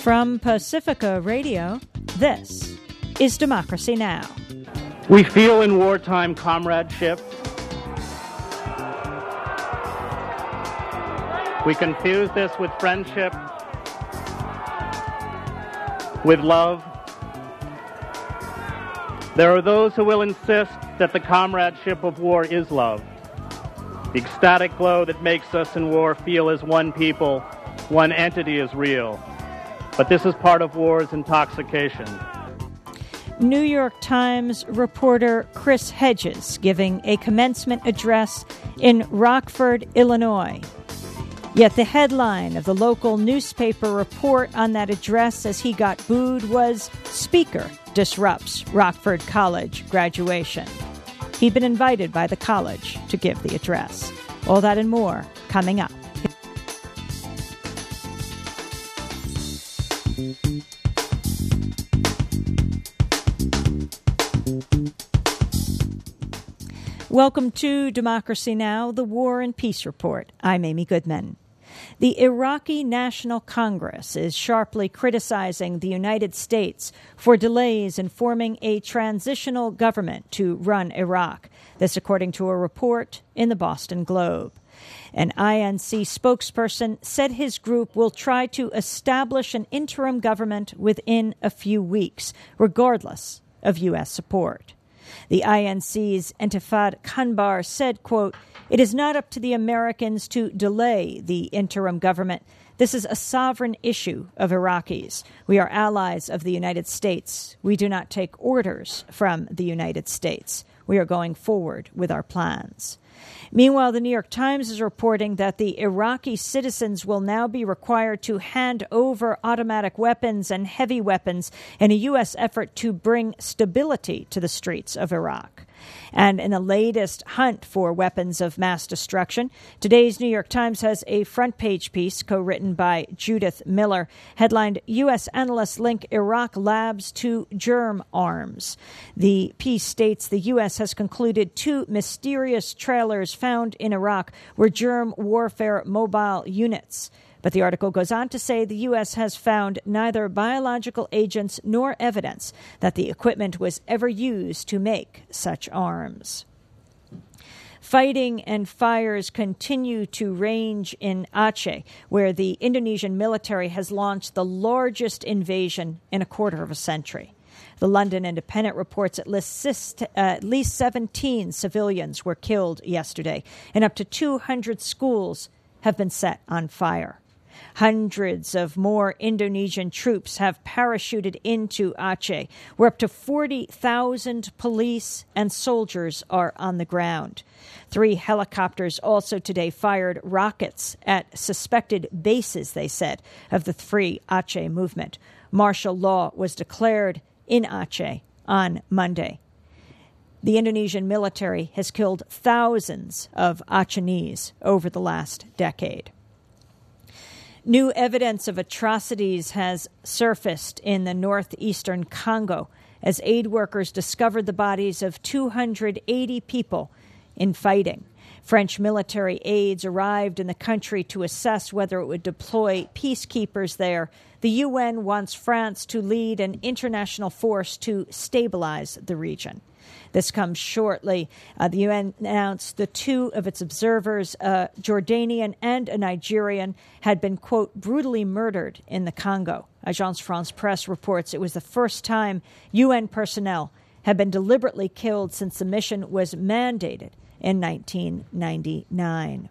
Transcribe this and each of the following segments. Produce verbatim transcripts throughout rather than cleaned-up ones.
From Pacifica Radio, this is Democracy Now! We feel in wartime comradeship. We confuse this with friendship, with love. There are those who will insist that the comradeship of war is love, the ecstatic glow that makes us in war feel as one people, one entity is real. But this is part of war's intoxication. New York Times reporter Chris Hedges giving a commencement address in Rockford, Illinois. Yet the headline of the local newspaper report on that address as he got booed was, "Speaker Disrupts Rockford College Graduation." He'd been invited by the college to give the address. All that and more coming up. Welcome to Democracy Now!, the War and Peace Report. I'm Amy Goodman. The Iraqi National Congress is sharply criticizing the United States for delays in forming a transitional government to run Iraq. This according to a report in the Boston Globe. An I N C spokesperson said his group will try to establish an interim government within a few weeks, regardless of U S support. The I N C's Intifad Kanbar said, quote, "It is not up to the Americans to delay the interim government. This is a sovereign issue of Iraqis. We are allies of the United States. We do not take orders from the United States. We are going forward with our plans." Meanwhile, the New York Times is reporting that the Iraqi citizens will now be required to hand over automatic weapons and heavy weapons in a U S effort to bring stability to the streets of Iraq. And in the latest hunt for weapons of mass destruction, today's New York Times has a front-page piece co-written by Judith Miller, headlined "U S Analysts Link Iraq Labs to Germ Arms." The piece states the U S has concluded two mysterious trailers found in Iraq were germ warfare mobile units. But the article goes on to say the U S has found neither biological agents nor evidence that the equipment was ever used to make such arms. Fighting and fires continue to range in Aceh, where the Indonesian military has launched the largest invasion in a quarter of a century. The London Independent reports at least, uh, at least seventeen civilians were killed yesterday, and up to two hundred schools have been set on fire. Hundreds of more Indonesian troops have parachuted into Aceh, where up to forty thousand police and soldiers are on the ground. Three helicopters also today fired rockets at suspected bases, they said, of the Free Aceh movement. Martial law was declared in Aceh on Monday. The Indonesian military has killed thousands of Acehnese over the last decade. New evidence of atrocities has surfaced in the northeastern Congo as aid workers discovered the bodies of two hundred eighty people in fighting. French military aides arrived in the country to assess whether it would deploy peacekeepers there. The U N wants France to lead an international force to stabilize the region. This comes shortly. Uh, the U N announced the two of its observers, a Jordanian and a Nigerian, had been, quote, brutally murdered in the Congo. Agence France-Presse reports it was the first time U N personnel had been deliberately killed since the mission was mandated in nineteen ninety-nine.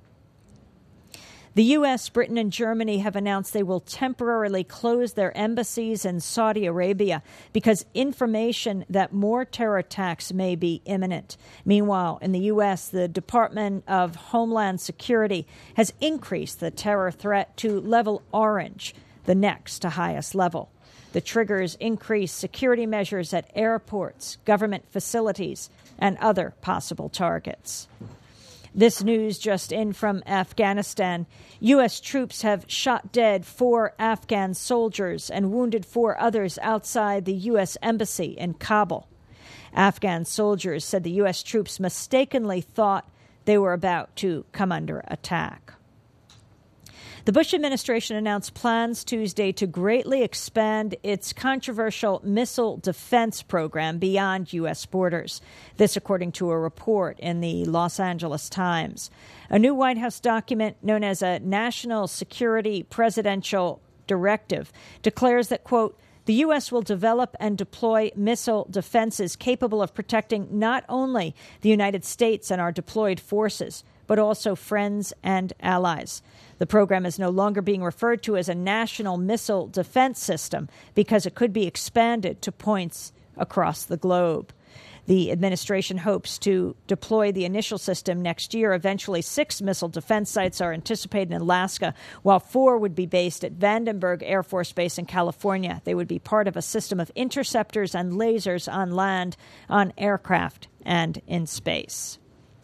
The U S, Britain, and Germany have announced they will temporarily close their embassies in Saudi Arabia because information that more terror attacks may be imminent. Meanwhile, in the U S, the Department of Homeland Security has increased the terror threat to level orange, the next to highest level. The triggers increase security measures at airports, government facilities, and other possible targets. This news just in from Afghanistan. U S troops have shot dead four Afghan soldiers and wounded four others outside the U S embassy in Kabul. Afghan soldiers said the U S troops mistakenly thought they were about to come under attack. The Bush administration announced plans Tuesday to greatly expand its controversial missile defense program beyond U S borders. This, according to a report in the Los Angeles Times. A new White House document known as a National Security Presidential Directive declares that, quote, the U S will develop and deploy missile defenses capable of protecting not only the United States and our deployed forces, but also friends and allies. The program is no longer being referred to as a national missile defense system because it could be expanded to points across the globe. The administration hopes to deploy the initial system next year. Eventually, six missile defense sites are anticipated in Alaska, while four would be based at Vandenberg Air Force Base in California. They would be part of a system of interceptors and lasers on land, on aircraft, and in space.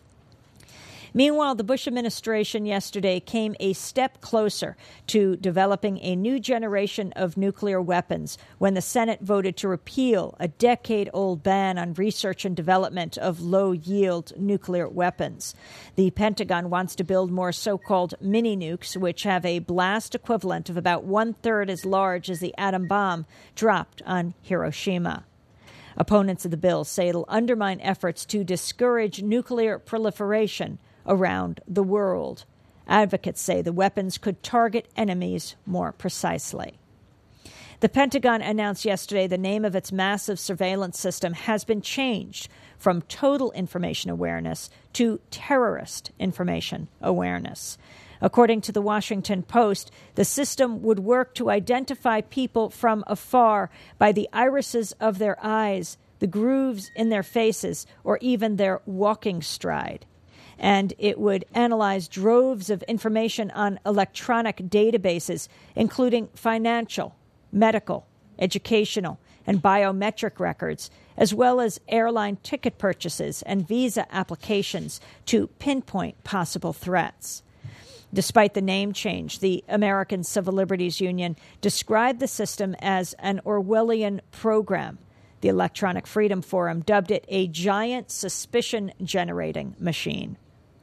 Meanwhile, the Bush administration yesterday came a step closer to developing a new generation of nuclear weapons when the Senate voted to repeal a decade-old ban on research and development of low-yield nuclear weapons. The Pentagon wants to build more so-called mini-nukes, which have a blast equivalent of about one-third as large as the atom bomb dropped on Hiroshima. Opponents of the bill say it'll undermine efforts to discourage nuclear proliferation around the world. Advocates say the weapons could target enemies more precisely. The Pentagon announced yesterday the name of its massive surveillance system has been changed from Total Information Awareness to Terrorist Information Awareness. According to the Washington Post, the system would work to identify people from afar by the irises of their eyes, the grooves in their faces, or even their walking stride. And it would analyze droves of information on electronic databases, including financial, medical, educational, and biometric records, as well as airline ticket purchases and visa applications to pinpoint possible threats. Despite the name change, the American Civil Liberties Union described the system as an Orwellian program. The Electronic Freedom Forum dubbed it a giant suspicion-generating machine.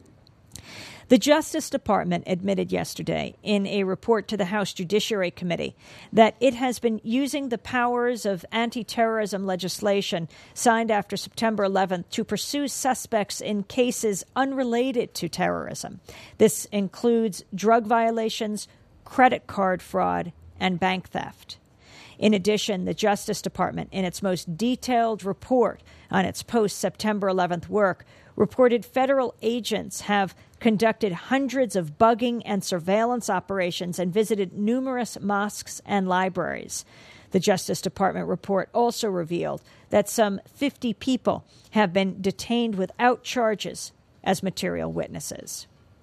The Justice Department admitted yesterday in a report to the House Judiciary Committee that it has been using the powers of anti-terrorism legislation signed after September eleventh to pursue suspects in cases unrelated to terrorism. This includes drug violations, credit card fraud, and bank theft. In addition, the Justice Department, in its most detailed report on its post-September eleventh work, reported federal agents have conducted hundreds of bugging and surveillance operations and visited numerous mosques and libraries. The Justice Department report also revealed that some fifty people have been detained without charges as material witnesses.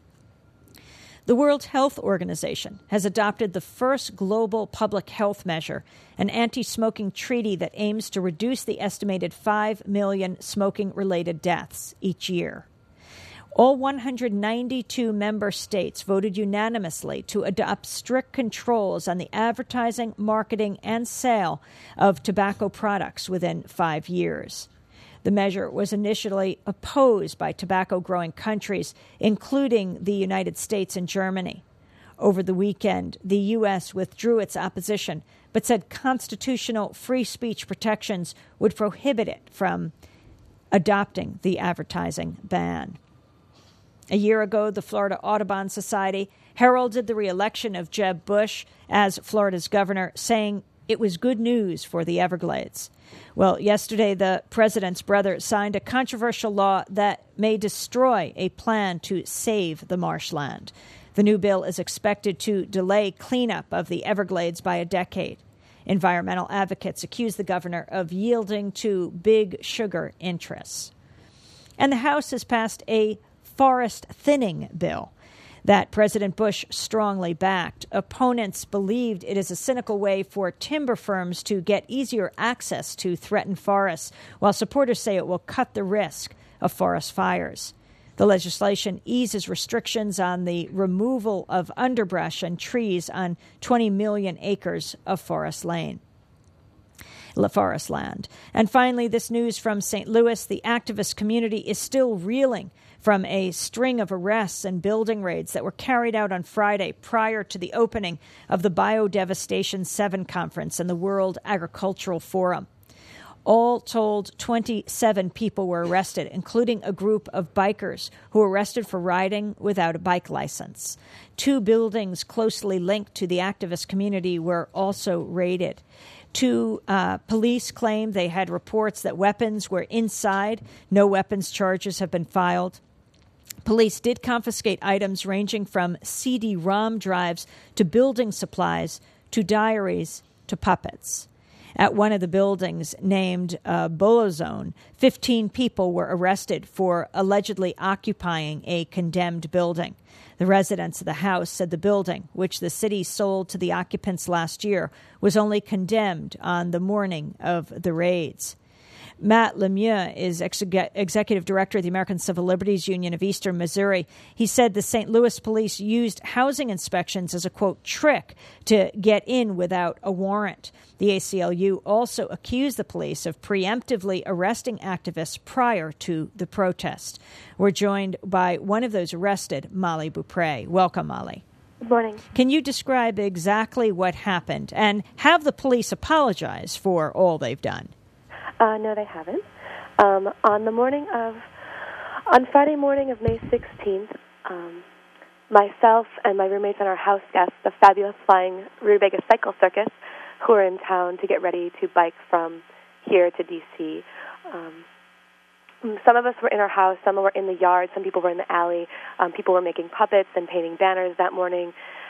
The World Health Organization has adopted the first global public health measure, an anti-smoking treaty that aims to reduce the estimated five million smoking-related deaths each year. All one hundred ninety-two member states voted unanimously to adopt strict controls on the advertising, marketing, and sale of tobacco products within five years. The measure was initially opposed by tobacco-growing countries, including the United States and Germany. Over the weekend, the U S withdrew its opposition, but said constitutional free speech protections would prohibit it from adopting the advertising ban. A year ago, the Florida Audubon Society heralded the re-election of Jeb Bush as Florida's governor, saying it was good news for the Everglades. Well, yesterday, the president's brother signed a controversial law that may destroy a plan to save the marshland. The new bill is expected to delay cleanup of the Everglades by a decade. Environmental advocates accuse the governor of yielding to big sugar interests. And the House has passed a forest thinning bill that President Bush strongly backed. Opponents believed it is a cynical way for timber firms to get easier access to threatened forests, while supporters say it will cut the risk of forest fires. The legislation eases restrictions on the removal of underbrush and trees on twenty million acres of forest land. Forest land. And finally, this news from Saint Louis. The activist community is still reeling from a string of arrests and building raids that were carried out on Friday prior to the opening of the Biodevastation seven conference and the World Agricultural Forum. All told, twenty-seven people were arrested, including a group of bikers who were arrested for riding without a bike license. Two buildings closely linked to the activist community were also raided. Two uh, police claimed they had reports that weapons were inside. No weapons charges have been filed. Police did confiscate items ranging from C D ROM drives to building supplies to diaries to puppets. At one of the buildings named uh, Bolo Zone, fifteen people were arrested for allegedly occupying a condemned building. The residents of the house said the building, which the city sold to the occupants last year, was only condemned on the morning of the raids. Matt Lemieux is ex- executive director of the American Civil Liberties Union of Eastern Missouri. He said the Saint Louis police used housing inspections as a, quote, trick to get in without a warrant. The A C L U also accused the police of preemptively arresting activists prior to the protest. We're joined by one of those arrested, Molly Beaupre. Welcome, Molly. Good morning. Can you describe exactly what happened and have the police apologize for all they've done? Uh, no, they haven't. Um, on the morning of, on Friday morning of May sixteenth, um, myself and my roommates and our house guests, the fabulous Flying Rutabaga Cycle Circus, who were in town to get ready to bike from here to D C. Um, some of us were in our house, some were in the yard, some people were in the alley. Um, people were making puppets and painting banners that morning,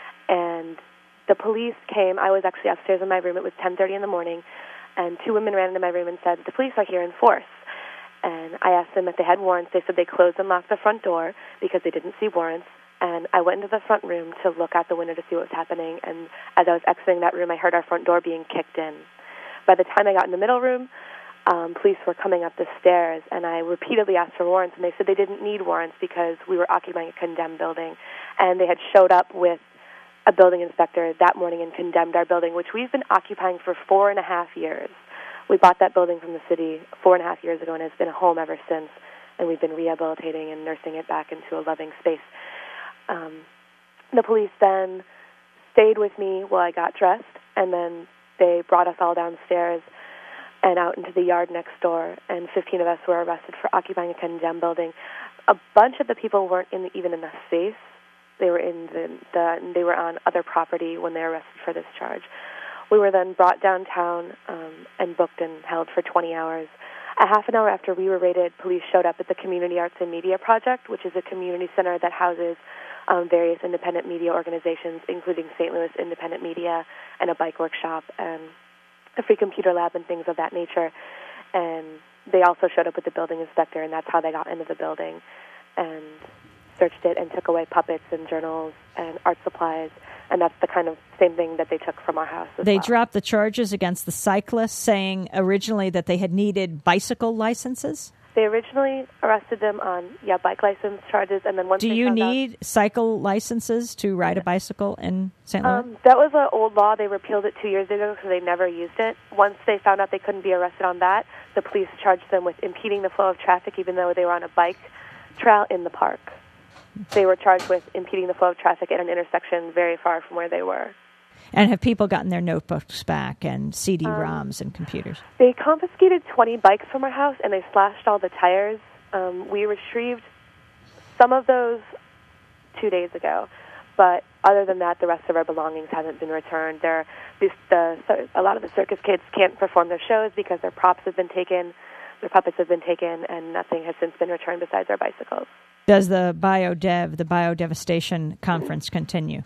and the police came. I was actually upstairs in my room. It was ten thirty in the morning. And two women ran into my room and said, the police are here in force. And I asked them if they had warrants. They said they closed and locked the front door because they didn't see warrants. And I went into the front room to look out the window to see what was happening. And as I was exiting that room, I heard our front door being kicked in. By the time I got in the middle room, um, police were coming up the stairs. And I repeatedly asked for warrants. And they said they didn't need warrants because we were occupying a condemned building. And they had showed up with a building inspector that morning and condemned our building, which we've been occupying for four and a half years. We bought that building from the city four and a half years ago, and it's been a home ever since, and we've been rehabilitating and nursing it back into a loving space. Um, the police then stayed with me while I got dressed, and then they brought us all downstairs and out into the yard next door, and fifteen of us were arrested for occupying a condemned building. A bunch of the people weren't in the, even in the space. They were in the, the they were on other property when they were arrested for this charge. We were then brought downtown um, and booked and held for twenty hours. A half an hour after we were raided, police showed up at the Community Arts and Media Project, which is a community center that houses um, various independent media organizations, including Saint Louis Independent Media and a bike workshop and a free computer lab and things of that nature. And they also showed up with the building inspector, and that's how they got into the building and searched it and took away puppets and journals and art supplies, and that's the kind of same thing that they took from our house as They well. dropped the charges against the cyclists, saying originally that they had needed bicycle licenses? They originally arrested them on, yeah, bike license charges, and then once Do they you found need out, cycle licenses to ride a bicycle in Saint Louis? Um, that was an old law. They repealed it two years ago, so they never used it. Once they found out they couldn't be arrested on that, the police charged them with impeding the flow of traffic, even though they were on a bike trail in the park. They were charged with impeding the flow of traffic at an intersection very far from where they were. And have people gotten their notebooks back and C D ROMs um, and computers? They confiscated twenty bikes from our house, and they slashed all the tires. Um, we retrieved some of those two days ago, but other than that, the rest of our belongings haven't been returned. They're, this, the, a lot of the circus kids can't perform their shows because their props have been taken, their puppets have been taken, and nothing has since been returned besides our bicycles. Does the BioDev, the Biodevastation Conference, continue?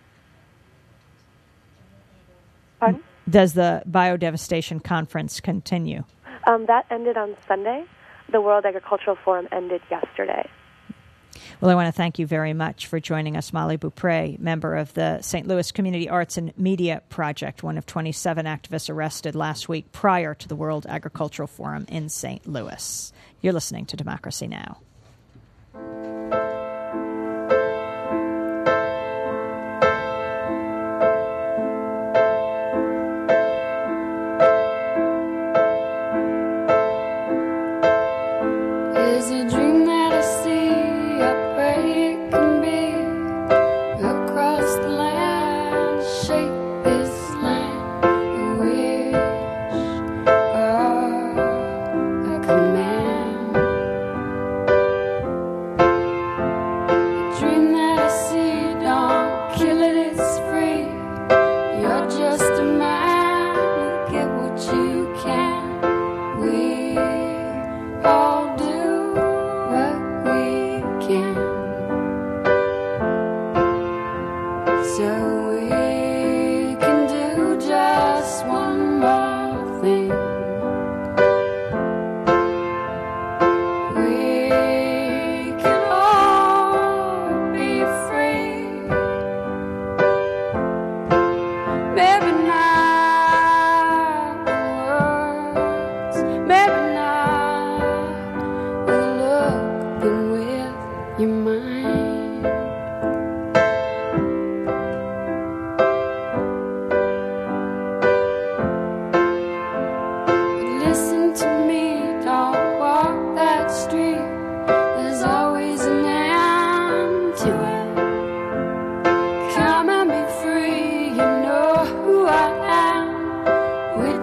Pardon? Does the Biodevastation Conference continue? Um, that ended on Sunday. The World Agricultural Forum ended yesterday. Well, I want to thank you very much for joining us, Molly Beaupre, member of the Saint Louis Community Arts and Media Project, one of twenty-seven activists arrested last week prior to the World Agricultural Forum in Saint Louis. You're listening to Democracy Now! Is a dream that I see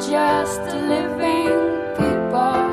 just living people.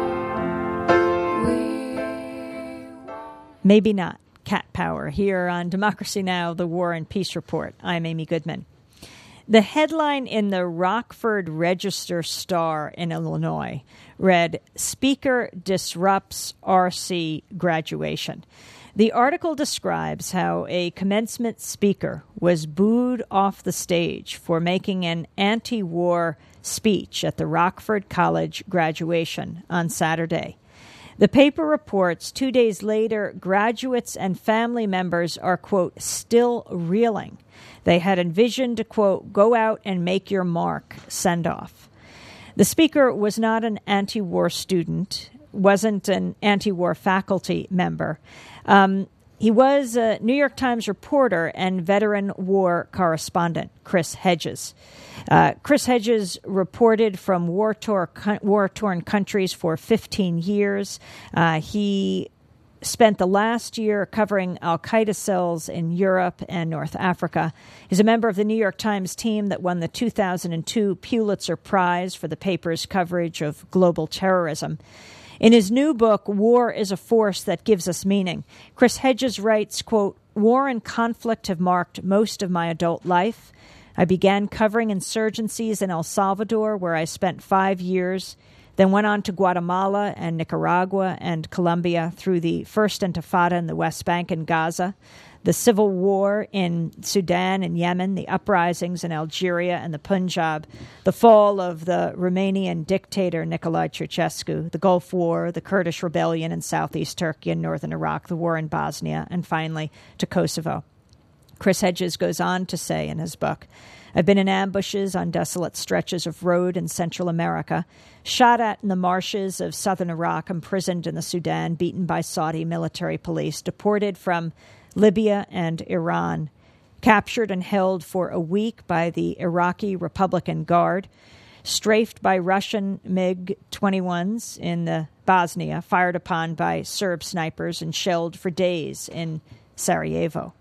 We Maybe not. Cat Power here on Democracy Now!, the War and Peace Report. I'm Amy Goodman. The headline in the Rockford Register-Star in Illinois read, "Speaker Disrupts R C Graduation." The article describes how a commencement speaker was booed off the stage for making an anti-war speech at the Rockford College graduation on Saturday. The paper reports two days later, graduates and family members are, quote, still reeling. They had envisioned, quote, go out and make your mark send-off. The speaker was not an anti-war student, wasn't an anti-war faculty member. Um, he was a New York Times reporter and veteran war correspondent, Chris Hedges. Uh, Chris Hedges reported from war-torn, war-torn countries for fifteen years. Uh, he spent the last year covering al-Qaeda cells in Europe and North Africa. He's a member of the New York Times team that won the two thousand two Pulitzer Prize for the paper's coverage of global terrorism. In his new book, War is a Force That Gives Us Meaning, Chris Hedges writes, quote, "War and conflict have marked most of my adult life. I began covering insurgencies in El Salvador, where I spent five years, then went on to Guatemala and Nicaragua and Colombia through the First Intifada in the West Bank and Gaza, the civil war in Sudan and Yemen, the uprisings in Algeria and the Punjab, the fall of the Romanian dictator Nicolae Ceausescu, the Gulf War, the Kurdish rebellion in southeast Turkey and northern Iraq, the war in Bosnia, and finally to Kosovo." Chris Hedges goes on to say in his book, "I've been in ambushes on desolate stretches of road in Central America, shot at in the marshes of southern Iraq, imprisoned in the Sudan, beaten by Saudi military police, deported from Libya and Iran, captured and held for a week by the Iraqi Republican Guard, strafed by Russian MiG twenty-ones in the Bosnia, fired upon by Serb snipers, and shelled for days in Sarajevo."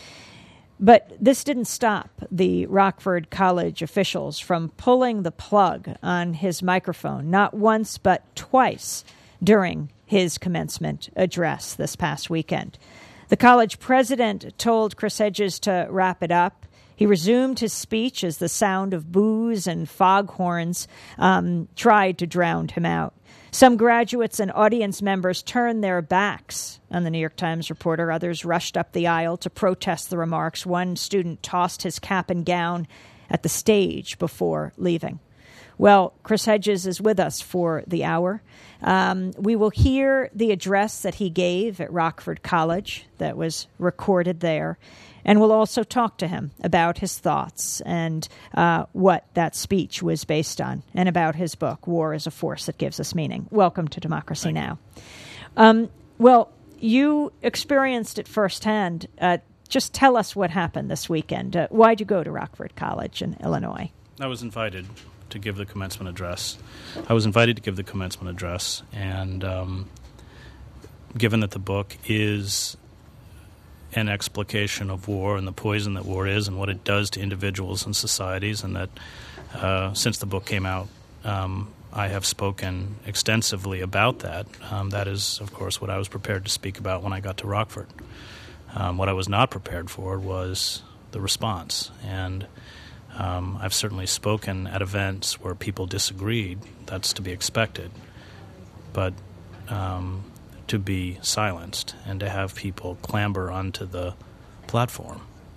But this didn't stop the Rockford College officials from pulling the plug on his microphone, not once but twice during his commencement address this past weekend. The college president told Chris Hedges to wrap it up. He resumed his speech as the sound of boos and foghorns um, tried to drown him out. Some graduates and audience members turned their backs on the New York Times reporter. Others rushed up the aisle to protest the remarks. One student tossed his cap and gown at the stage before leaving. Well, Chris Hedges is with us for the hour. Um, we will hear the address that he gave at Rockford College that was recorded there. And we'll also talk to him about his thoughts and uh, what that speech was based on, and about his book, War is a Force That Gives Us Meaning. Welcome to Democracy Thank Now! Um, well, you experienced it firsthand. Uh, just tell us what happened this weekend. Uh, why'd you go to Rockford College in Illinois? I was invited to give the commencement address. I was invited to give the commencement address, and um, given that the book is an explication of war and the poison that war is and what it does to individuals and societies, and that uh, since the book came out, um, I have spoken extensively about that. Um, that is, of course, what I was prepared to speak about when I got to Rockford. Um, what I was not prepared for was the response, and um, I've certainly spoken at events where people disagreed. That's to be expected, but um, to be silenced and to have people clamber onto the platform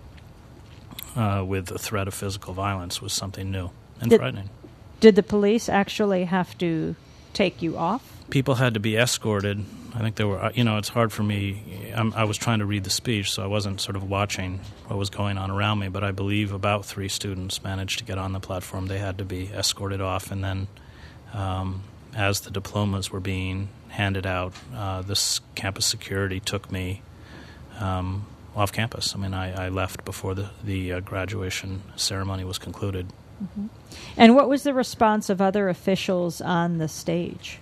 uh, with the threat of physical violence was something new and Did, frightening. Did the police actually have to take you off? People had to be escorted. I think there were, you know, it's hard for me. I'm, I was trying to read the speech, so I wasn't sort of watching what was going on around me, but I believe about three students managed to get on the platform. They had to be escorted off, and then um, as the diplomas were being handed out, uh, this campus security took me um, off campus. I mean, I, I left before the, the uh, graduation ceremony was concluded. Mm-hmm. And what was the response of other officials on the stage?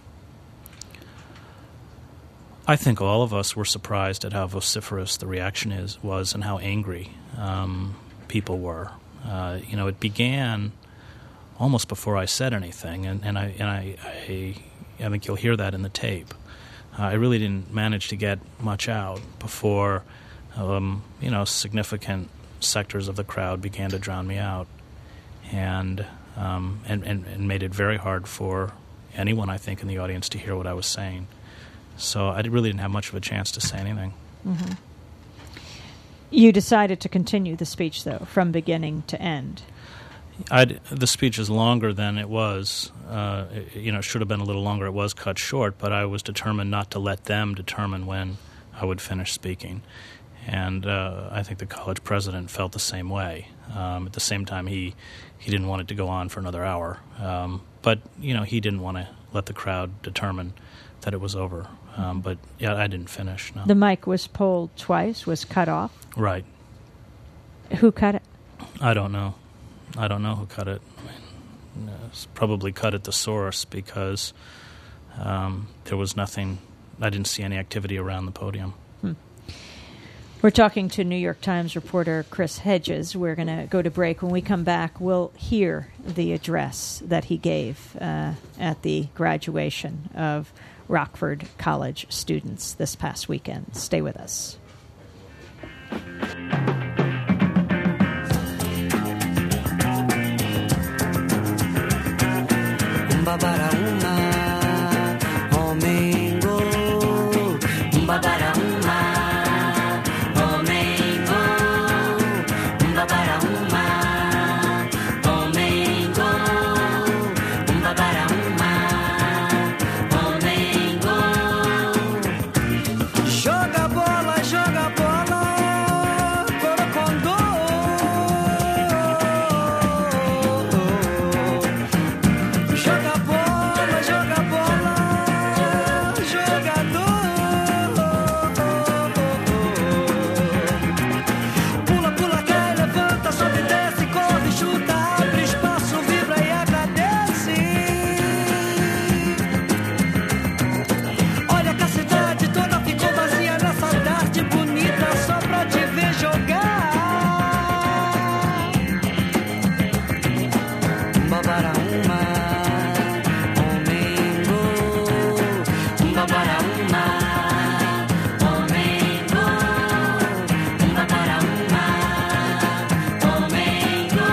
I think all of us were surprised at how vociferous the reaction is was and how angry um, people were. Uh, you know, it began almost before I said anything, and, and I and I, I I think you'll hear that in the tape. Uh, I really didn't manage to get much out before, um, you know, significant sectors of the crowd began to drown me out, and, um, and and and made it very hard for anyone, I think, in the audience to hear what I was saying. So I really didn't have much of a chance to say anything. Mm-hmm. You decided to continue the speech, though, from beginning to end. I'd, the speech is longer than it was. Uh, it, you know, should have been a little longer. It was cut short, but I was determined not to let them determine when I would finish speaking. And uh, I think the college president felt the same way. Um, at the same time, he, he didn't want it to go on for another hour. Um, but, you know, he didn't want to let the crowd determine that it was over. Um, but, yeah, I didn't finish, no. The mic was pulled twice, was cut off? Right. Who cut it? I don't know. I don't know who cut it. I mean, it's probably cut at the source because um, there was nothing. I didn't see any activity around the podium. Hmm. We're talking to New York Times reporter Chris Hedges. We're going to go to break. When we come back, we'll hear the address that he gave uh, at the graduation of Rockford College students this past weekend. Stay with us. Umba para uma, Omengo. Umba para uma, Omengo. Umba para uma, Omengo. Umba para uma, Omengo. Joga bola, joga bola, Corocondô. Joga bola, joga bola, jogador. Pula, pula, cai, levanta, sobe, desce, corre, chuta, abre espaço, vibra e agradece. Olha que a cidade toda ficou vazia nessa tarde bonita só pra te ver jogar. Umba para uma, Omengo. Umba para uma, Omengo. Umba para uma, Omengo.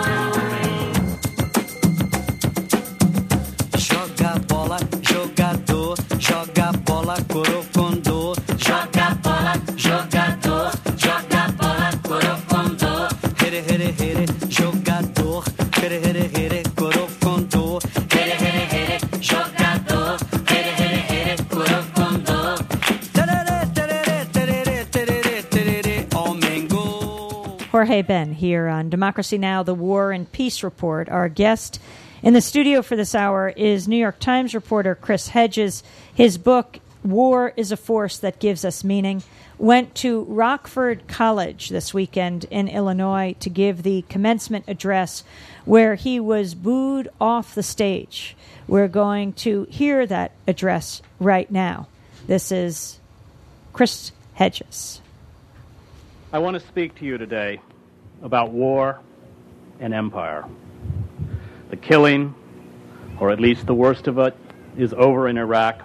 Joga bola, jogador, joga bola, Corocondô. Joga bola, jogador, joga bola, Corocondô. Here, here, here, jogador, here, here, here, Corocondô. Here, here, here, jogador, here, here, here, Corocondô. Tererê, tererê, tererê, tererê, tererê, Omengo. Jorge Ben here on Democracy Now!, the War and Peace Report. Our guest in the studio for this hour is New York Times reporter Chris Hedges. His book, War is a Force That Gives Us Meaning, went to Rockford College this weekend in Illinois to give the commencement address where he was booed off the stage. We're going to hear that address right now. This is Chris Hedges. I want to speak to you today about war and empire. The killing, or at least the worst of it, is over in Iraq.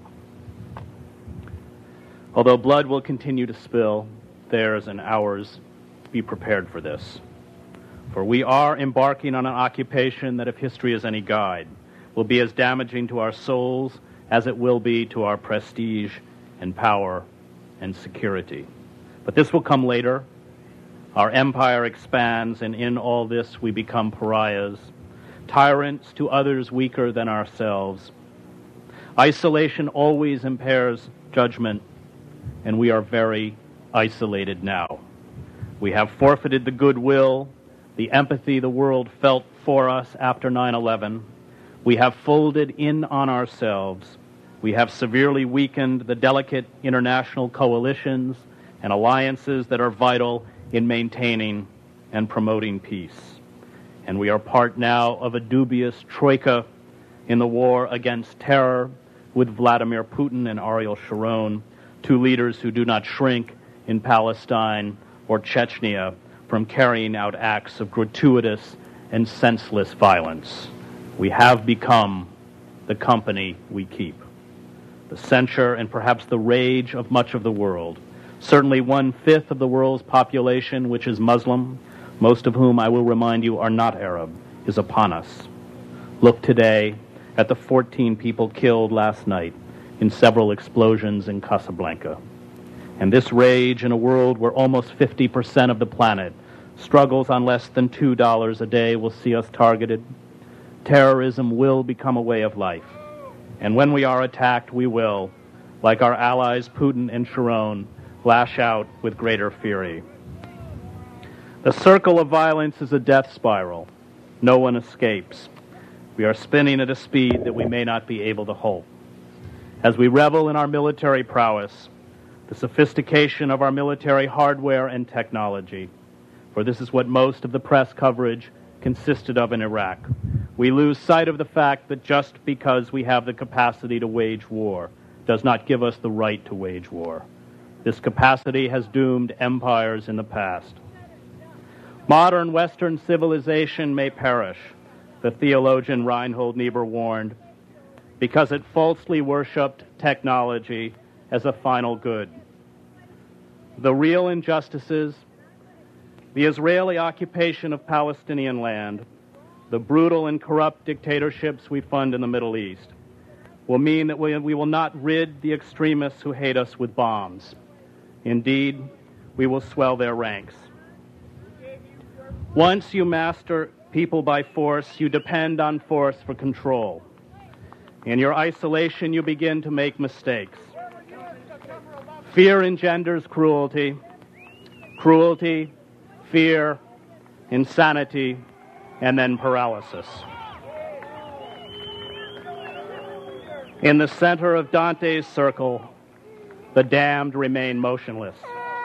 Although blood will continue to spill, theirs and ours, be prepared for this. For we are embarking on an occupation that, if history is any guide, will be as damaging to our souls as it will be to our prestige and power and security. But this will come later. Our empire expands, and in all this we become pariahs, tyrants to others weaker than ourselves. Isolation always impairs judgment, and we are very isolated now. We have forfeited the goodwill, the empathy the world felt for us after nine eleven. We have folded in on ourselves. We have severely weakened the delicate international coalitions and alliances that are vital in maintaining and promoting peace. And we are part now of a dubious troika in the war against terror with Vladimir Putin and Ariel Sharon, two leaders who do not shrink in Palestine or Chechnya from carrying out acts of gratuitous and senseless violence. We have become the company we keep. The censure and perhaps the rage of much of the world, certainly one-fifth of the world's population, which is Muslim, most of whom, I will remind you, are not Arab, is upon us. Look today at the fourteen people killed last night in several explosions in Casablanca. And this rage in a world where almost fifty percent of the planet struggles on less than two dollars a day will see us targeted. Terrorism will become a way of life. And when we are attacked, we will, like our allies Putin and Sharon, lash out with greater fury. The circle of violence is a death spiral. No one escapes. We are spinning at a speed that we may not be able to halt. As we revel in our military prowess, the sophistication of our military hardware and technology, for this is what most of the press coverage consisted of in Iraq, we lose sight of the fact that just because we have the capacity to wage war does not give us the right to wage war. This capacity has doomed empires in the past. Modern Western civilization may perish, the theologian Reinhold Niebuhr warned, because it falsely worshipped technology as a final good. The real injustices, the Israeli occupation of Palestinian land, the brutal and corrupt dictatorships we fund in the Middle East, will mean that we, we will not rid the extremists who hate us with bombs. Indeed, we will swell their ranks. Once you master people by force, you depend on force for control. In your isolation, you begin to make mistakes. Fear engenders cruelty. Cruelty, fear, insanity, and then paralysis. In the center of Dante's circle, the damned remain motionless.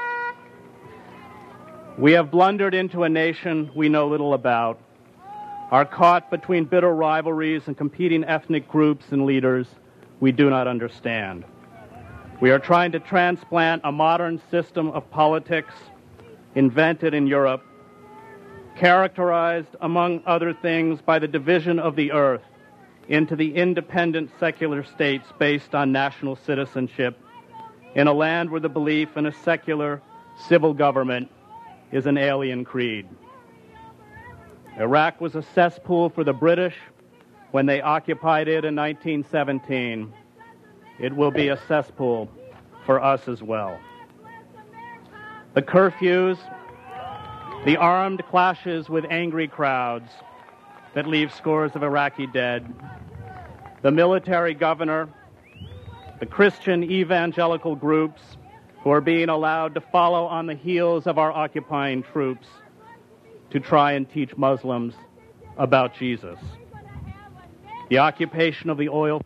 We have blundered into a nation we know little about, are caught between bitter rivalries and competing ethnic groups and leaders we do not understand. We are trying to transplant a modern system of politics invented in Europe, characterized, among other things, by the division of the earth into the independent secular states based on national citizenship, in a land where the belief in a secular civil government is an alien creed. Iraq was a cesspool for the British when they occupied it in nineteen seventeen. It will be a cesspool for us as well. The curfews, the armed clashes with angry crowds that leave scores of Iraqi dead, the military governor, the Christian evangelical groups who are being allowed to follow on the heels of our occupying troops to try and teach Muslims about Jesus. The occupation of the oil.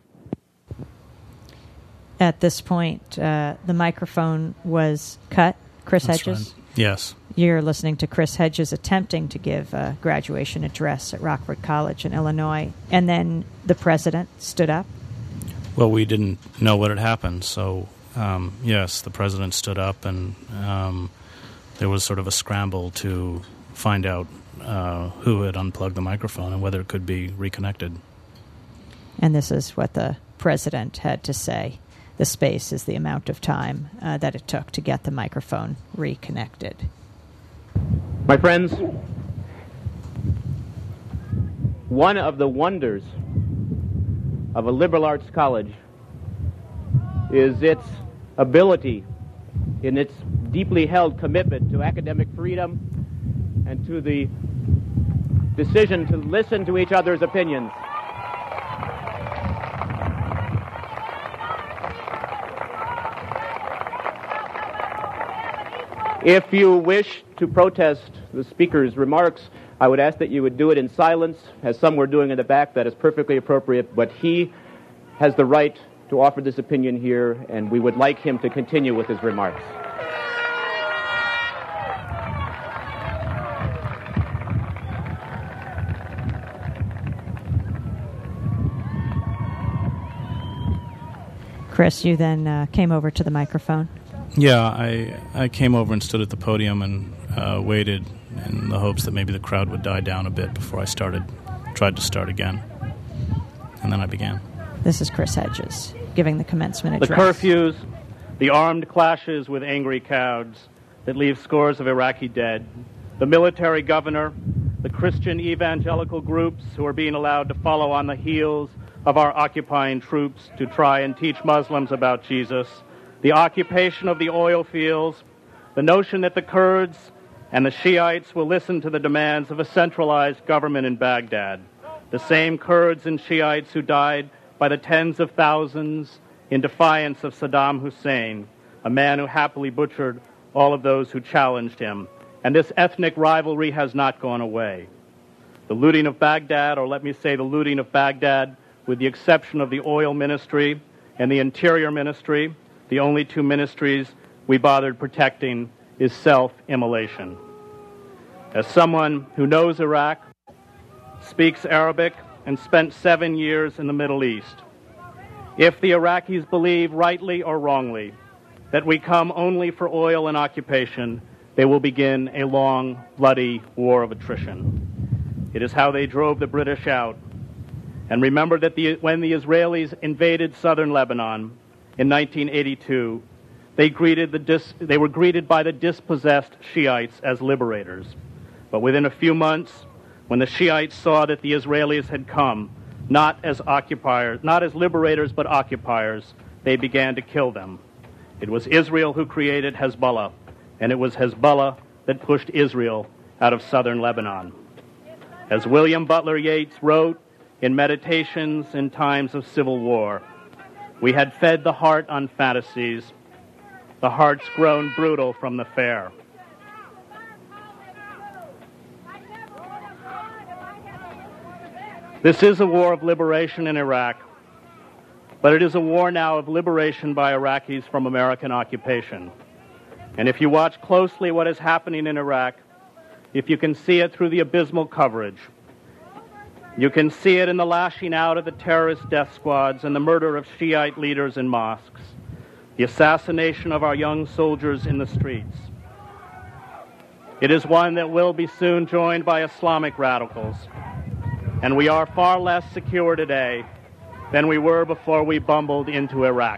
At this point, uh, the microphone was cut. Chris That's Hedges? right. Yes. You're listening to Chris Hedges attempting to give a graduation address at Rockford College in Illinois, and then the president stood up. Well, we didn't know what had happened, so um, yes, the president stood up, and um, there was sort of a scramble to find out uh, who had unplugged the microphone and whether it could be reconnected. And this is what the president had to say. The space is the amount of time uh, that it took to get the microphone reconnected. My friends, one of the wonders of a liberal arts college is its ability, in its deeply held commitment to academic freedom and to the decision to listen to each other's opinions. If you wish to protest the speaker's remarks, I would ask that you would do it in silence, as some were doing in the back. That is perfectly appropriate, but he has the right to offer this opinion here, and we would like him to continue with his remarks. Chris, you then uh, came over to the microphone. Yeah, I I came over and stood at the podium and uh, waited in the hopes that maybe the crowd would die down a bit before I started, tried to start again. And then I began. This is Chris Hedges giving the commencement The address. curfews, the armed clashes with angry crowds that leave scores of Iraqi dead, the military governor, the Christian evangelical groups who are being allowed to follow on the heels of our occupying troops to try and teach Muslims about Jesus, the occupation of the oil fields, the notion that the Kurds and the Shiites will listen to the demands of a centralized government in Baghdad, the same Kurds and Shiites who died by the tens of thousands in defiance of Saddam Hussein, a man who happily butchered all of those who challenged him. And this ethnic rivalry has not gone away. The looting of Baghdad, or let me say the looting of Baghdad, with the exception of the oil ministry and the interior ministry, the only two ministries we bothered protecting, is self-immolation. As someone who knows Iraq, speaks Arabic, and spent seven years in the Middle East, if the Iraqis believe, rightly or wrongly, that we come only for oil and occupation, they will begin a long, bloody war of attrition. It is how they drove the British out. And remember that the, when the Israelis invaded southern Lebanon in nineteen eighty-two, they, greeted the dis, they were greeted by the dispossessed Shiites as liberators. But within a few months, when the Shiites saw that the Israelis had come, not as occupiers, not as liberators, but occupiers, they began to kill them. It was Israel who created Hezbollah, and it was Hezbollah that pushed Israel out of southern Lebanon. As William Butler Yeats wrote in Meditations in Times of Civil War, we had fed the heart on fantasies, the heart's grown brutal from the fair. This is a war of liberation in Iraq, but it is a war now of liberation by Iraqis from American occupation. And if you watch closely what is happening in Iraq, if you can see it through the abysmal coverage, you can see it in the lashing out of the terrorist death squads and the murder of Shiite leaders in mosques, the assassination of our young soldiers in the streets. It is one that will be soon joined by Islamic radicals, and we are far less secure today than we were before we bumbled into Iraq.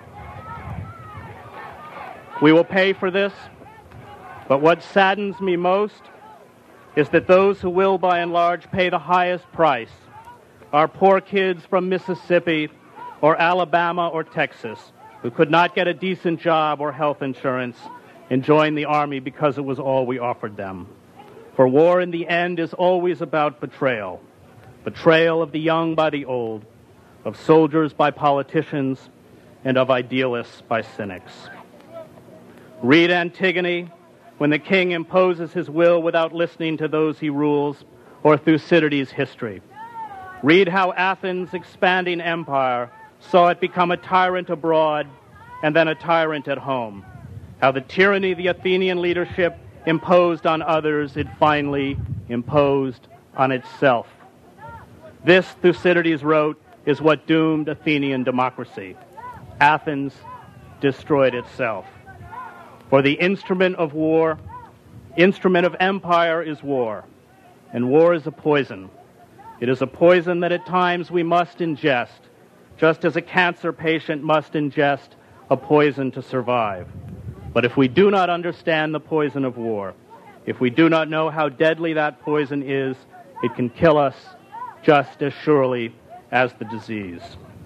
We will pay for this, but what saddens me most is that those who will, by and large, pay the highest price are poor kids from Mississippi or Alabama or Texas who could not get a decent job or health insurance and joined the Army because it was all we offered them. For war, in the end, is always about betrayal. Betrayal of the young by the old, of soldiers by politicians, and of idealists by cynics. Read Antigone, when the king imposes his will without listening to those he rules, or Thucydides' history. Read how Athens' expanding empire saw it become a tyrant abroad and then a tyrant at home. How the tyranny the Athenian leadership imposed on others, it finally imposed on itself. This, Thucydides wrote, is what doomed Athenian democracy. Athens destroyed itself. For the instrument of war, instrument of empire is war, and war is a poison. It is a poison that at times we must ingest, just as a cancer patient must ingest a poison to survive. But if we do not understand the poison of war, if we do not know how deadly that poison is, it can kill us just as surely as the disease.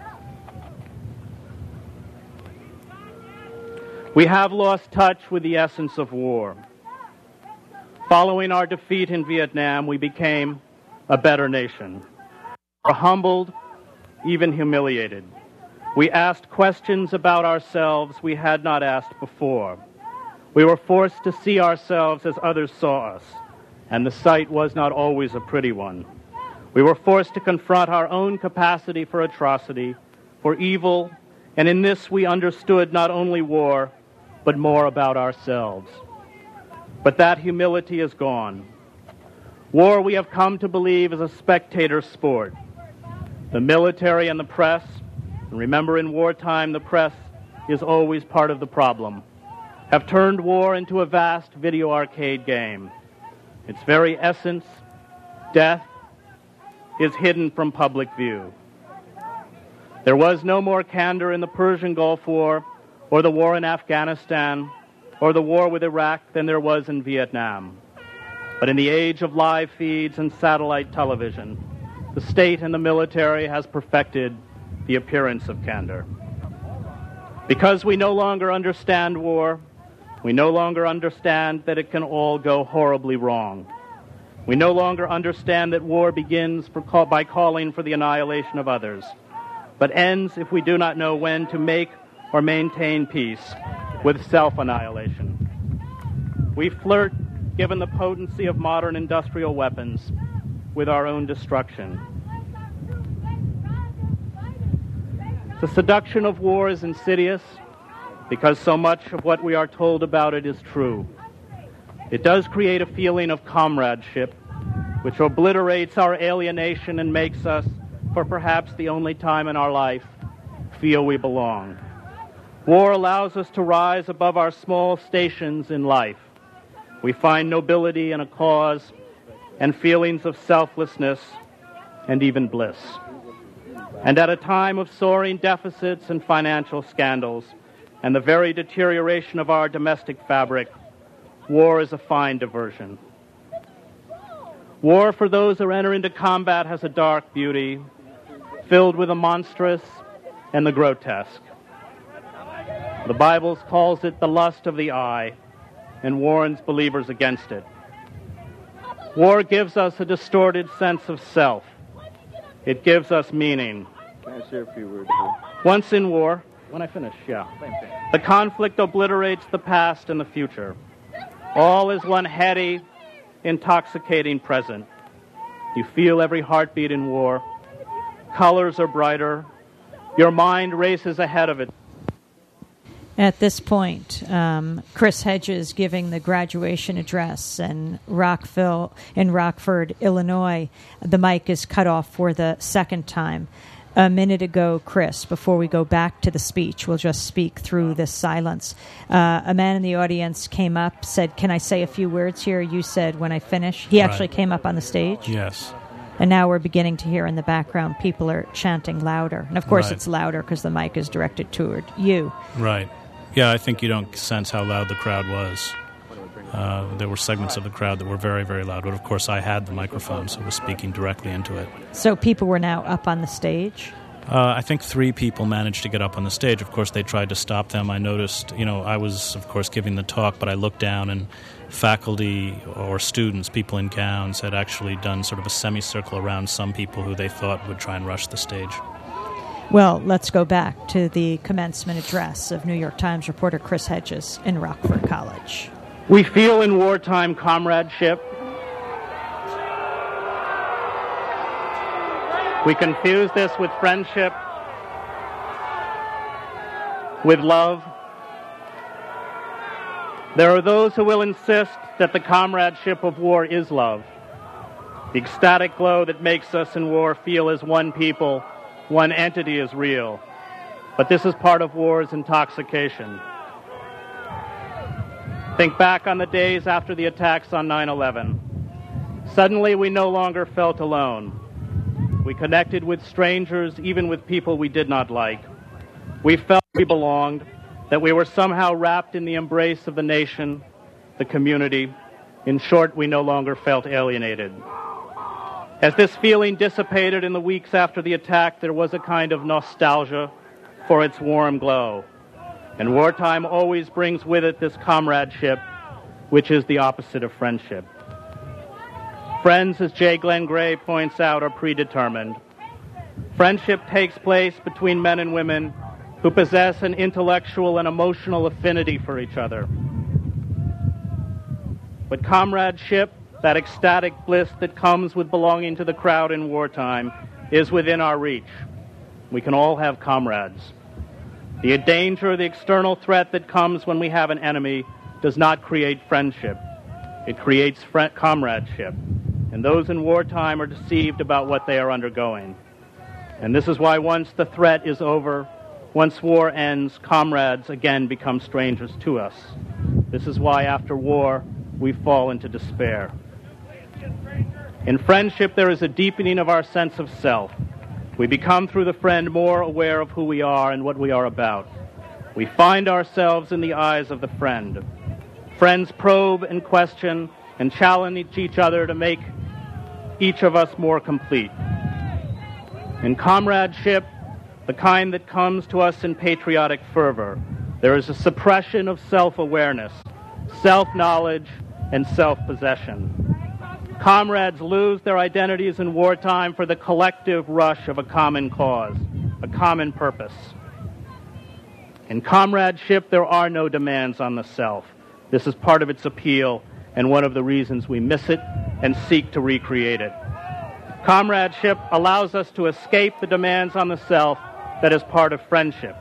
We have lost touch with the essence of war. Following our defeat in Vietnam, we became a better nation. We were humbled, even humiliated. We asked questions about ourselves we had not asked before. We were forced to see ourselves as others saw us, and the sight was not always a pretty one. We were forced to confront our own capacity for atrocity, for evil, and in this we understood not only war, but more about ourselves. But that humility is gone. War, we have come to believe, is a spectator sport. The military and the press, and remember in wartime the press is always part of the problem, have turned war into a vast video arcade game. its very essence, death, is hidden from public view. There was no more candor in the Persian Gulf War, or the war in Afghanistan, or the war with Iraq than there was in Vietnam. But in the age of live feeds and satellite television, the state and the military has perfected the appearance of candor. Because we no longer understand war, we no longer understand that it can all go horribly wrong. We no longer understand that war begins for call, by calling for the annihilation of others, but ends if we do not know when to make or maintain peace with self-annihilation. We flirt, given the potency of modern industrial weapons, with our own destruction. The seduction of war is insidious because so much of what we are told about it is true. It does create a feeling of comradeship, which obliterates our alienation and makes us, for perhaps the only time in our life, feel we belong. War allows us to rise above our small stations in life. We find nobility in a cause and feelings of selflessness and even bliss. And at a time of soaring deficits and financial scandals and the very deterioration of our domestic fabric, war is a fine diversion. War for those who enter into combat has a dark beauty, filled with the monstrous and the grotesque. The Bible calls it the lust of the eye and warns believers against it. War gives us a distorted sense of self. It gives us meaning. Can I share a few words here? Once in war, when I finish, yeah. The conflict obliterates the past and the future. All is one heady, intoxicating present. You feel every heartbeat in war. Colors are brighter. Your mind races ahead of it. At this point, um, Chris Hedges giving the graduation address in Rockville, in Rockford, Illinois. The mic is cut off for the second time. A minute ago, Chris, before we go back to the speech, we'll just speak through this silence. Uh, a man in the audience came up, said, "Can I say a few words here?" You said, "When I finish." He actually Right. came up on the stage. Yes. And now we're beginning to hear in the background people are chanting louder. And, of course, Right. it's louder because the mic is directed toward you. Right. Yeah, I think you don't sense how loud the crowd was. Uh, there were segments of the crowd that were very, very loud. But, of course, I had the microphone, so I was speaking directly into it. So people were now up on the stage? Uh, I think three people managed to get up on the stage. Of course, they tried to stop them. I noticed, you know, I was, of course, giving the talk, but I looked down and faculty or students, people in gowns, had actually done sort of a semicircle around some people who they thought would try and rush the stage. Well, let's go back to the commencement address of New York Times reporter Chris Hedges in Rockford College. We feel in wartime comradeship. We confuse this with friendship, with love. There are those who will insist that the comradeship of war is love, the ecstatic glow that makes us in war feel as one people, one entity is real. But this is part of war's intoxication. Think back on the days after the attacks on nine eleven. Suddenly we no longer felt alone. We connected with strangers, even with people we did not like. We felt we belonged, that we were somehow wrapped in the embrace of the nation, the community. In short, we no longer felt alienated. As this feeling dissipated in the weeks after the attack, there was a kind of nostalgia for its warm glow. And wartime always brings with it this comradeship, which is the opposite of friendship. Friends, as J. Glenn Gray points out, are predetermined. Friendship takes place between men and women who possess an intellectual and emotional affinity for each other. But comradeship, that ecstatic bliss that comes with belonging to the crowd in wartime, is within our reach. We can all have comrades. The danger, the external threat that comes when we have an enemy does not create friendship. It creates fr- comradeship. And those in wartime are deceived about what they are undergoing. And this is why once the threat is over, once war ends, comrades again become strangers to us. This is why after war, we fall into despair. In friendship, there is a deepening of our sense of self. We become, through the friend, more aware of who we are and what we are about. We find ourselves in the eyes of the friend. Friends probe and question and challenge each other to make each of us more complete. In comradeship, the kind that comes to us in patriotic fervor, there is a suppression of self-awareness, self-knowledge, and self-possession. Comrades lose their identities in wartime for the collective rush of a common cause, a common purpose. In comradeship, there are no demands on the self. This is part of its appeal and one of the reasons we miss it and seek to recreate it. Comradeship allows us to escape the demands on the self that is part of friendship.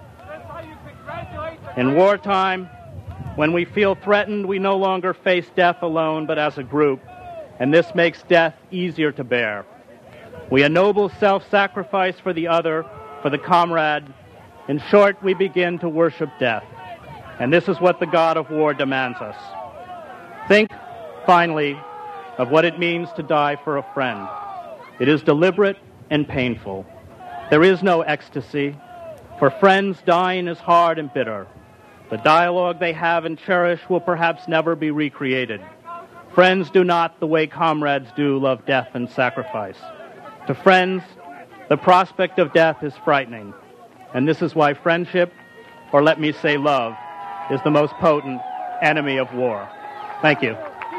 In wartime, when we feel threatened, we no longer face death alone, but as a group, and this makes death easier to bear. We ennoble self-sacrifice for the other, for the comrade. In short, we begin to worship death, and this is what the God of war demands us. Think, finally, of what it means to die for a friend. It is deliberate and painful. There is no ecstasy. For friends, dying is hard and bitter. The dialogue they have and cherish will perhaps never be recreated. Friends do not, the way comrades do, love death and sacrifice. To friends, the prospect of death is frightening. And this is why friendship, or let me say love, is the most potent enemy of war. Thank you.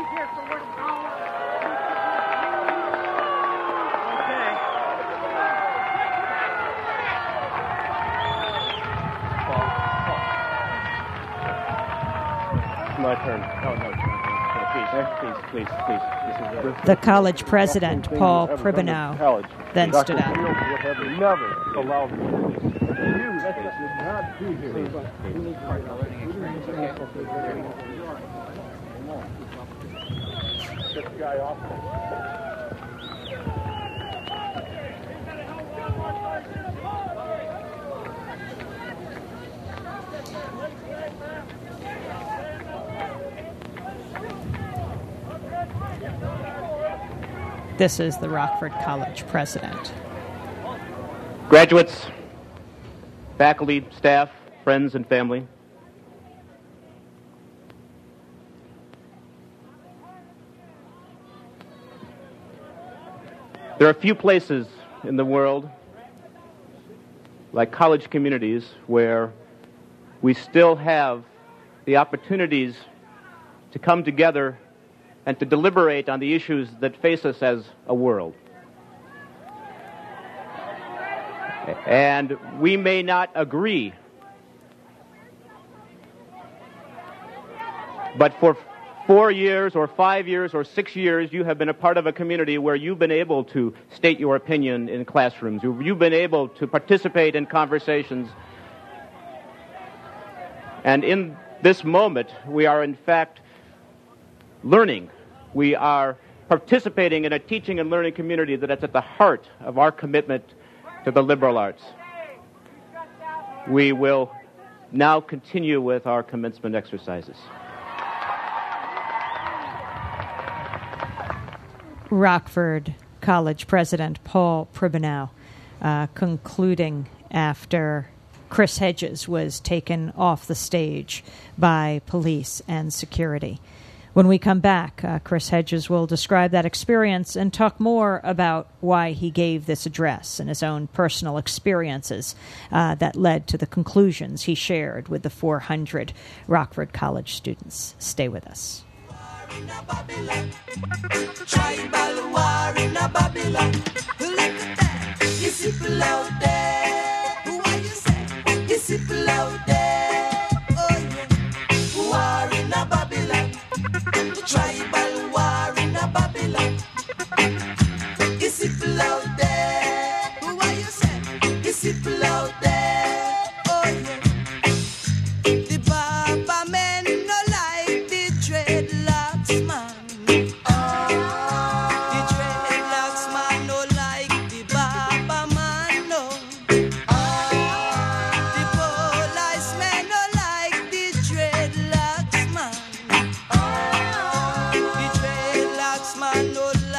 My turn. Oh, no. Please, please, please, please. This is The college president, Paul Pribenow, then stood up. Never allowed the Get the guy off. This is the Rockford College president. Graduates, faculty, staff, friends, and family. There are few places in the world, like college communities, where we still have the opportunities to come together and to deliberate on the issues that face us as a world. And we may not agree, but for four years or five years or six years, you have been a part of a community where you've been able to state your opinion in classrooms. You've been able to participate in conversations. And in this moment, we are in fact learning. We are participating in a teaching and learning community that is at the heart of our commitment to the liberal arts. We will now continue with our commencement exercises. Rockford College President Paul Pribenow uh, concluding after Chris Hedges was taken off the stage by police and security. When we come back, uh, Chris Hedges will describe that experience and talk more about why he gave this address and his own personal experiences uh, that led to the conclusions he shared with the four hundred Rockford College students. Stay with us. Tribal war in a Babylon. Look at that. You see people out there. Who are you say? You see people out there. Oh yeah. War in a Babylon. Tribal war in a Babylon. You see people out there. Who are you say? You see people out there. Oh yeah. The Baba men no like the dreadlocks man. No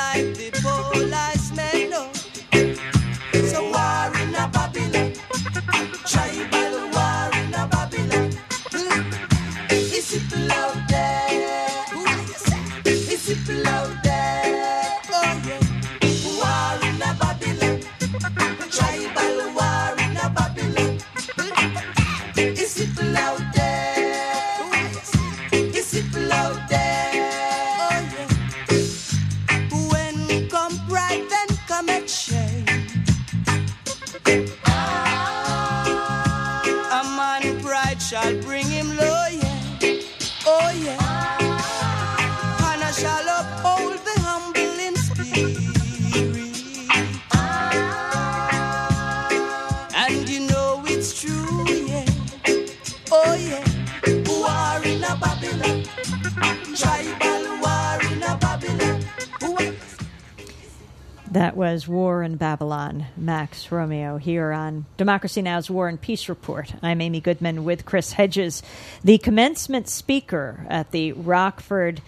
That was War in Babylon, Max Romeo, here on Democracy Now!'s War and Peace Report. I'm Amy Goodman with Chris Hedges, the commencement speaker at the Rockford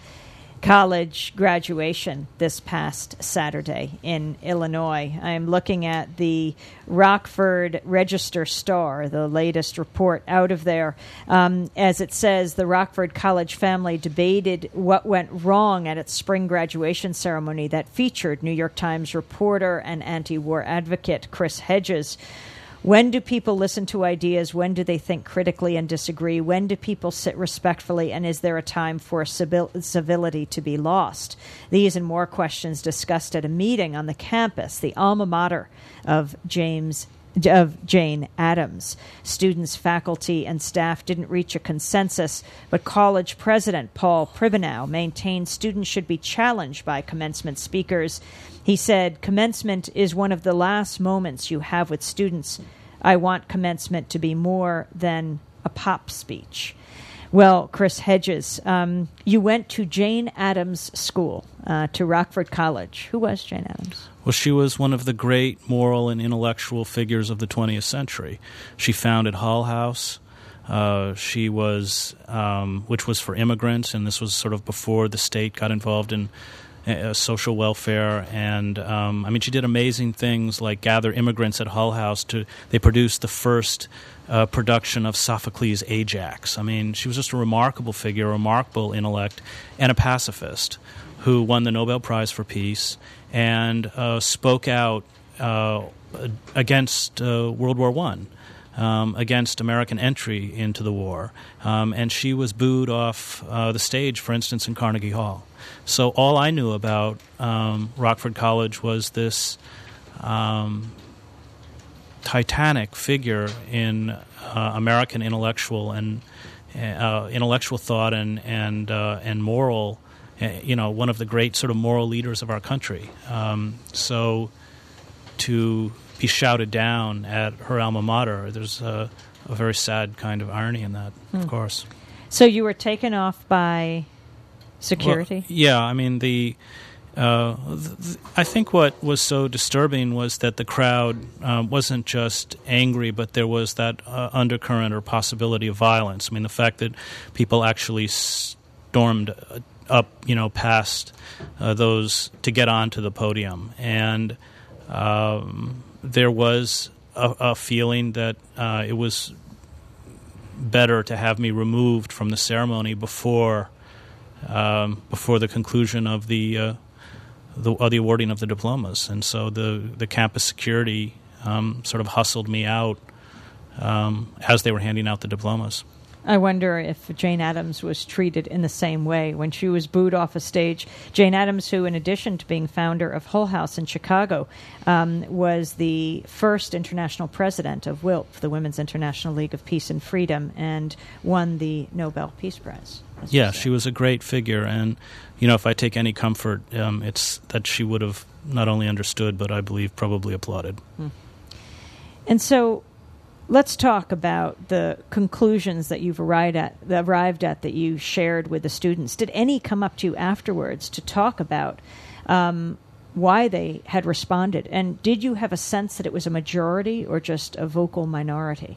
College graduation this past Saturday in Illinois. I'm looking at the Rockford Register Star, the latest report out of there. Um, as it says, the Rockford College family debated what went wrong at its spring graduation ceremony that featured New York Times reporter and anti-war advocate Chris Hedges. When do people listen to ideas? When do they think critically and disagree? When do people sit respectfully? And is there a time for civil- civility to be lost? These and more questions discussed at a meeting on the campus, the alma mater of James of Jane Addams. Students, faculty, and staff didn't reach a consensus, but college president Paul Pribenow maintained students should be challenged by commencement speakers. He said, "Commencement is one of the last moments you have with students. I want commencement to be more than a pop speech." Well, Chris Hedges, um, you went to Jane Addams School, uh, to Rockford College. Who was Jane Addams? Well, she was one of the great moral and intellectual figures of the twentieth century. She founded Hull House. Uh, she was, um, which was for immigrants, and this was sort of before the state got involved in uh, social welfare. And um, I mean, she did amazing things like gather immigrants at Hull House to. They produced the first uh, production of Sophocles' Ajax. I mean, she was just a remarkable figure, a remarkable intellect, and a pacifist who won the Nobel Prize for Peace and uh, spoke out uh, against uh, World War One. Um, against American entry into the war. Um, and she was booed off uh, the stage, for instance, in Carnegie Hall. So all I knew about um, Rockford College was this um, titanic figure in uh, American intellectual and uh, intellectual thought and and uh, and moral, uh, you know, one of the great sort of moral leaders of our country. Um, so to be shouted down at her alma mater, there's a, a very sad kind of irony in that, mm. of course. So you were taken off by security? Well, yeah, I mean, the, uh, the I think what was so disturbing was that the crowd uh, wasn't just angry, but there was that uh, undercurrent or possibility of violence. I mean, the fact that people actually stormed up, you know, past uh, those to get onto the podium. And um, there was a, a feeling that uh, it was better to have me removed from the ceremony before um, before the conclusion of the uh, the, uh, the awarding of the diplomas. And so the the campus security um, sort of hustled me out um, as they were handing out the diplomas. I wonder if Jane Addams was treated in the same way when she was booed off a stage. Jane Addams, who in addition to being founder of Hull House in Chicago, um, was the first international president of W I L P, the Women's International League of Peace and Freedom, and won the Nobel Peace Prize. Yeah, she was a great figure. And, you know, if I take any comfort, um, it's that she would have not only understood, but I believe probably applauded. Hmm. And so let's talk about the conclusions that you've arrived at, arrived at that you shared with the students. Did any come up to you afterwards to talk about um, why they had responded? And did you have a sense that it was a majority or just a vocal minority?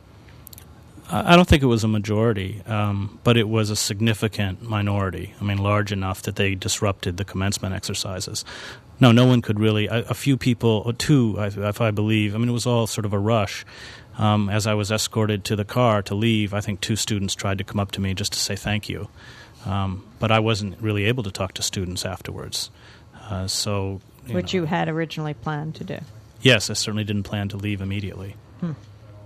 I don't think it was a majority, um, but it was a significant minority. I mean, large enough that they disrupted the commencement exercises. No, no one could really. A, a few people, or two, if I believe. I mean, it was all sort of a rush. Um, as I was escorted to the car to leave, I think two students tried to come up to me just to say thank you. Um, but I wasn't really able to talk to students afterwards. Uh, so, you Which know. you had originally planned to do. Yes, I certainly didn't plan to leave immediately. Hmm.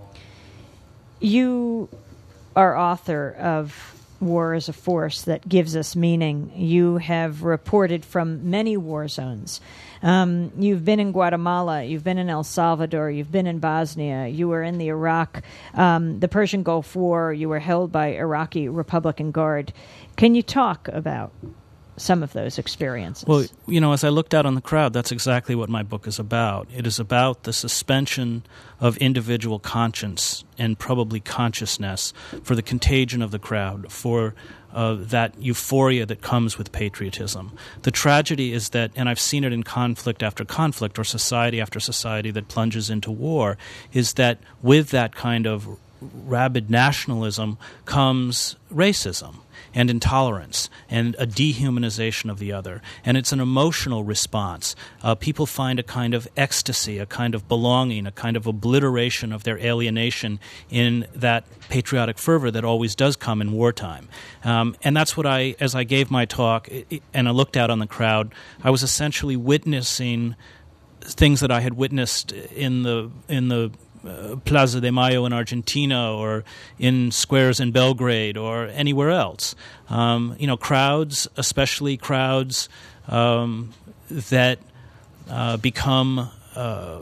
You are author of War as a Force That Gives Us Meaning. You have reported from many war zones. Um, you've been in Guatemala, you've been in El Salvador, you've been in Bosnia, you were in the Iraq, um, the Persian Gulf War, you were held by Iraqi Republican Guard. Can you talk about some of those experiences. Well, you know, as I looked out on the crowd, that's exactly what my book is about. It is about the suspension of individual conscience and probably consciousness for the contagion of the crowd, for uh, that euphoria that comes with patriotism. The tragedy is that, and I've seen it in conflict after conflict or society after society that plunges into war, is that with that kind of rabid nationalism comes racism and intolerance and a dehumanization of the other. And it's an emotional response. Uh, people find a kind of ecstasy, a kind of belonging, a kind of obliteration of their alienation in that patriotic fervor that always does come in wartime. Um, and that's what I, as I gave my talk and I looked out on the crowd, I was essentially witnessing things that I had witnessed in the in the Uh, Plaza de Mayo in Argentina or in squares in Belgrade or anywhere else. Um, you know, crowds, especially crowds um, that uh, become uh,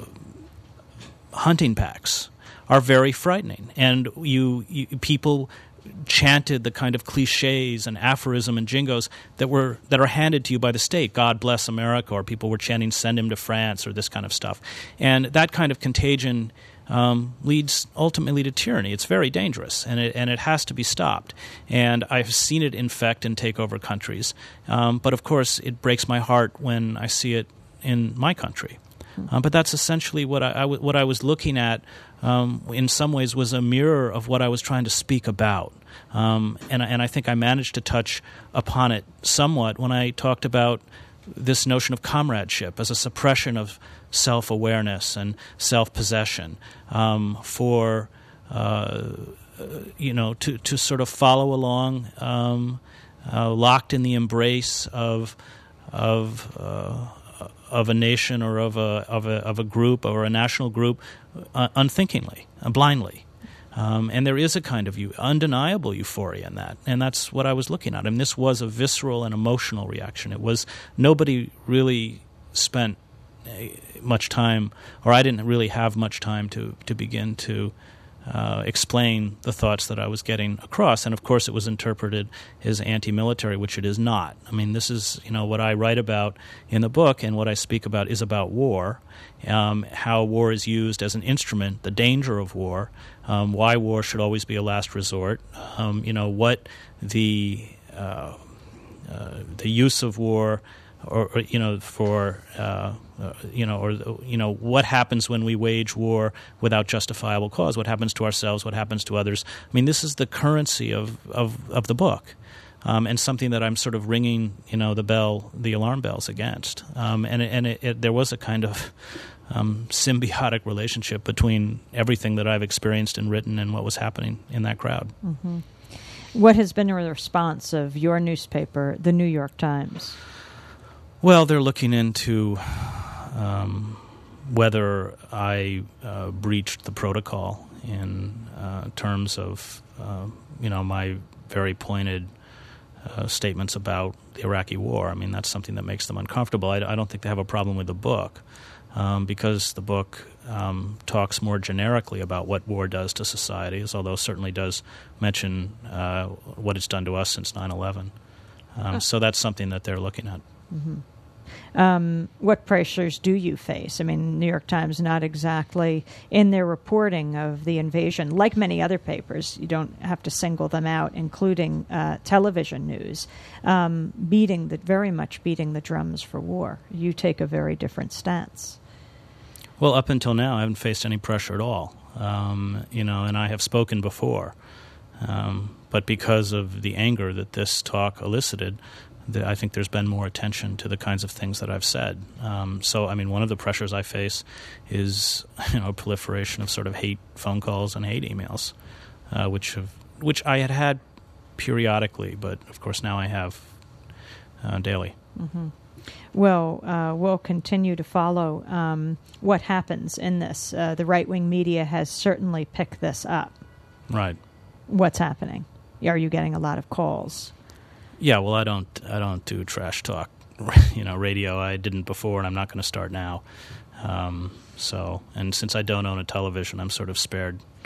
hunting packs, are very frightening. And you, you people chanted the kind of cliches and aphorism and jingles that were that are handed to you by the state. God bless America, or people were chanting "Send him to France," or this kind of stuff. And that kind of contagion Um, leads ultimately to tyranny. It's very dangerous, and it and it has to be stopped. And I've seen it infect and take over countries. Um, but of course, it breaks my heart when I see it in my country. Um, but that's essentially what I, I w- what I was looking at. Um, in some ways, was a mirror of what I was trying to speak about. Um, and and I think I managed to touch upon it somewhat when I talked about this notion of comradeship as a suppression of self-awareness and self-possession um, for, uh, you know, to, to sort of follow along, um, uh, locked in the embrace of of uh, of a nation or of a of a of a group or a national group, uh, unthinkingly, uh, blindly. Um, and there is a kind of eu- undeniable euphoria in that, and that's what I was looking at. I mean, this was a visceral and emotional reaction. It was nobody really spent much time, or I didn't really have much time to to begin to uh, explain the thoughts that I was getting across. And of course, it was interpreted as anti-military, which it is not. I mean, this is you know what I write about in the book, and what I speak about is about war, um, how war is used as an instrument, the danger of war, um, why war should always be a last resort. Um, you know what the uh, uh, the use of war. Or, or you know, for uh, uh, you know, or you know, what happens when we wage war without justifiable cause? What happens to ourselves? What happens to others? I mean, this is the currency of of, of the book, um, and something that I'm sort of ringing, you know, the bell, the alarm bells against. Um, and it, and it, it, there was a kind of um, symbiotic relationship between everything that I've experienced and written and what was happening in that crowd. Mm-hmm. What has been the response of your newspaper, the New York Times? Well, they're looking into um, whether I uh, breached the protocol in uh, terms of, uh, you know, my very pointed uh, statements about the Iraqi war. I mean, that's something that makes them uncomfortable. I, I don't think they have a problem with the book um, because the book um, talks more generically about what war does to societies, although it certainly does mention uh, what it's done to us since nine eleven. Um, so that's something that they're looking at. Mm-hmm. Um, what pressures do you face? I mean, New York Times not exactly in their reporting of the invasion, like many other papers, you don't have to single them out, including uh, television news, um, beating the very much beating the drums for war. You take a very different stance. Well, up until now, I haven't faced any pressure at all. Um, you know, and I have spoken before, um, but because of the anger that this talk elicited, I think there's been more attention to the kinds of things that I've said. Um, so, I mean, one of the pressures I face is, you know, proliferation of sort of hate phone calls and hate emails, uh, which have, which I had had periodically, but of course now I have uh, daily. Mm-hmm. Well, uh, we'll continue to follow um, what happens in this. Uh, the right-wing media has certainly picked this up. Right. What's happening? Are you getting a lot of calls? Yeah, well, I don't. I don't do trash talk, you know, radio. I didn't before, and I'm not going to start now. Um, so, and since I don't own a television, I'm sort of spared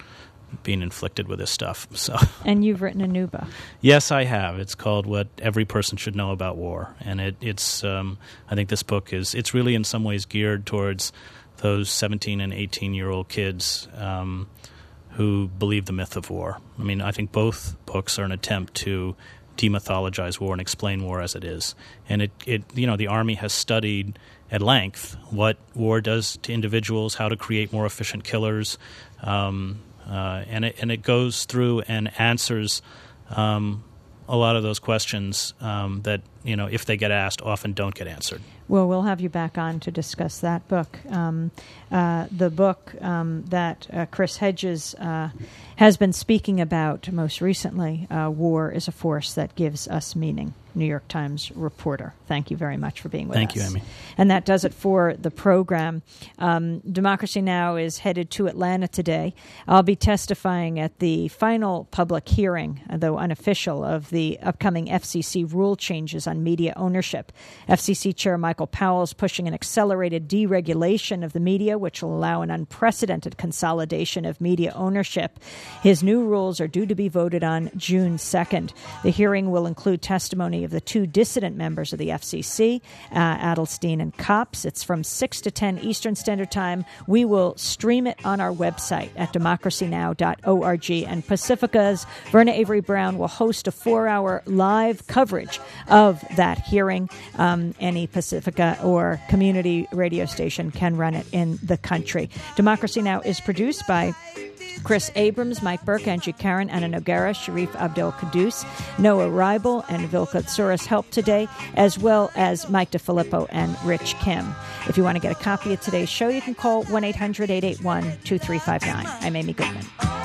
being inflicted with this stuff. So, and you've written a new book. Yes, I have. It's called "What Every Person Should Know About War," and it, it's. Um, I think this book is. It's really in some ways geared towards those seventeen and eighteen year old kids um, who believe the myth of war. I mean, I think both books are an attempt to demythologize war and explain war as it is. And it, it, you know, the Army has studied at length what war does to individuals, how to create more efficient killers, um, uh, and it and it goes through and answers um, a lot of those questions um, that, you know, if they get asked, often don't get answered. Well, we'll have you back on to discuss that book. Um, uh, the book um, that uh, Chris Hedges uh, has been speaking about most recently, uh, War is a Force That Gives Us Meaning, New York Times reporter. Thank you very much for being with Thank us. Thank you, Amy. And that does it for the program. Um, Democracy Now! Is headed to Atlanta today. I'll be testifying at the final public hearing, though unofficial, of the upcoming F C C rule changes on media ownership. F C C Chair Michael Powell is pushing an accelerated deregulation of the media, which will allow an unprecedented consolidation of media ownership. His new rules are due to be voted on June second. The hearing will include testimony of the two dissident members of the F C C, uh, Adelstein and Copps. It's from six to ten Eastern Standard Time. We will stream it on our website at democracy now dot org. And Pacifica's Verna Avery Brown will host a four-hour live coverage of that hearing. Um, any Pacifica or community radio station can run it in the country. Democracy Now! Is produced by Chris Abrams, Mike Burke, Angie Karen, Anna Noguera, Sharif Abdel Kudus, Noah Reibel, and Vilka Tsuris helped today, as well as Mike DeFilippo and Rich Kim. If you want to get a copy of today's show, you can call one eight hundred eight eight one two three five nine. I'm Amy Goodman.